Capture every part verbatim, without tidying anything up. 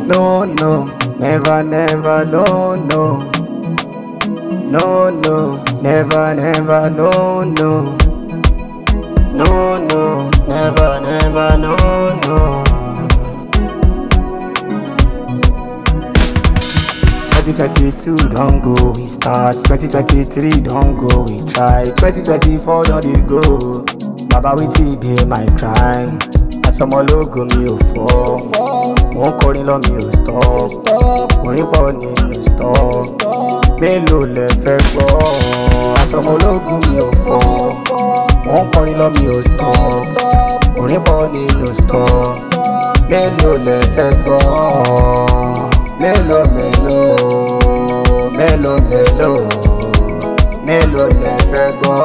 No, no, never, never, no, no. No, no, never, never, no, no. No, no, never, never, no, no. twenty twenty-two don't go, we start. twenty twenty-three don't go, we try. twenty twenty-four don't dey go. Baba wetin dey my crime? Asọmọ lógo mi ò fọ́. Mo ń kọrin lọ mi ò stop. Orin pọ̀ nínú stop. Mélòó lẹ fẹ́ gbọ́? Asọmọ lógo mi ò fọ́. Mo ń kọrin lọ mi ò stop. Orin pọ̀ nínú stop. Mélòó lẹ fẹ́ gbọ́? Mélòó mélòó mélòó mélòó mélòó lẹ fẹ́ gbọ́?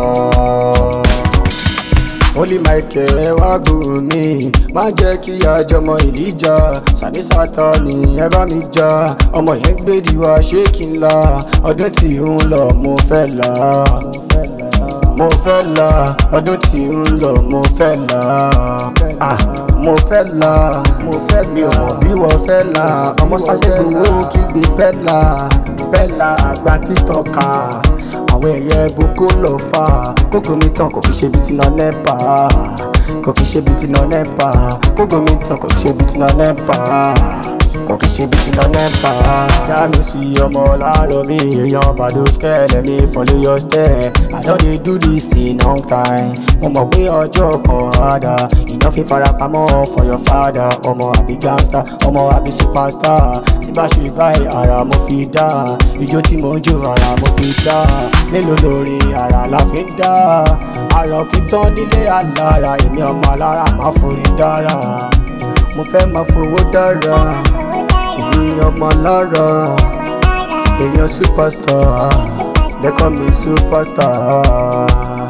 Holy Michael wá gbòòrò mi, má jẹ́ kí àjọmọ ìlíjà. Sàní Sátánì ẹ bá mi jà, ọmọ yẹn gbèdì wá ṣé kí n la. Ọdún tí ń lọ mo fẹ́ là, mo fẹ́ là. Ọdún tí ń lọ mo fẹ́ là, ah mo fẹ́ là. Mi ò mọ̀ bí wọ́n fẹ́ là, ọmọ Ṣàṣẹ́gun ó kígbe bẹ́là bẹ́là àgbà títọ́ka. Àwọn ẹ̀yẹ boko lọ fà, kókó mi tán kò fi ṣe bí tiná nẹ́pà. Kò fi ṣe bí tiná nẹ́pà, kókó mi tán kò fi ṣe bí tiná nẹ́pà. Kò fi ṣe bí tiná nẹ́pà. Jámi sí ọmọ láàárọ̀ mi, èèyàn bàdó skẹ́lẹ̀ mi follow your step. I don dey do this thing long time. Mo mọ̀ pé ọjọ́ kan àdá, iná fi farapamọ́ for your father. Ọmọ àbí gangster, ọmọ àbí superstar. Tí bá ṣe báyìí ara mo fi dá, ijó tí mo ń jó ara mo fi dá. Mélòó lórí ara la fi ń dá? Àrọ̀ kí tán nílé alára, èmi ọmọ alára máa forí dára. Mo fẹ́ máa fowó dára, èmi ọmọ alára. Èèyàn superstar, they call me superstar.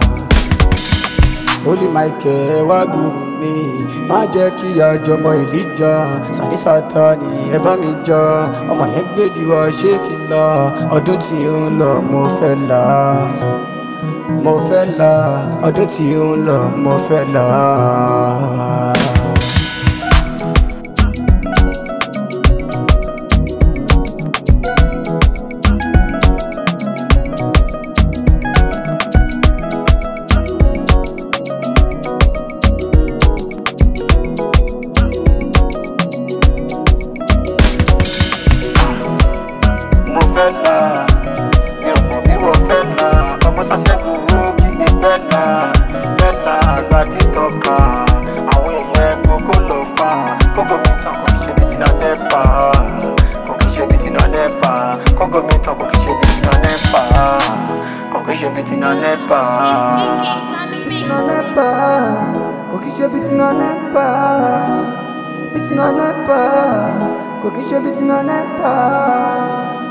Holy Michael wá gbòòrò mi, má jẹ́ kí àjọmọ ìlíjà. Sàní Sátánì ẹ bá mi jà, ọmọ yẹn gbèdì wá ṣé kí n la. Ọdún tí ń lọ mo fẹ́ là, mo fẹ́ là. Ọdún tí ń lọ mo fẹ́ là. Mi ò mọ̀ bí wọ́n fẹ́ là, ọmọ Ṣàṣẹ́gun ó kígbe bẹ́là bẹ́là àgbà títọ́ka. Àwọn èèyàn kókó lọ fà, kókó mi tán kò kí ṣe bí tiná nẹ́pà. Kò kí ṣe bí tiná nẹ́pà, kókó mi tán kò kí ṣe bí tiná nẹ́pà. Kò kí ṣe bí tiná nẹ́pà. Tiná nẹ́pà, kò kí ṣe bí tiná nẹ́pà. Bí tiná nẹ́pà, kò kí ṣe bí tiná nẹ́pà.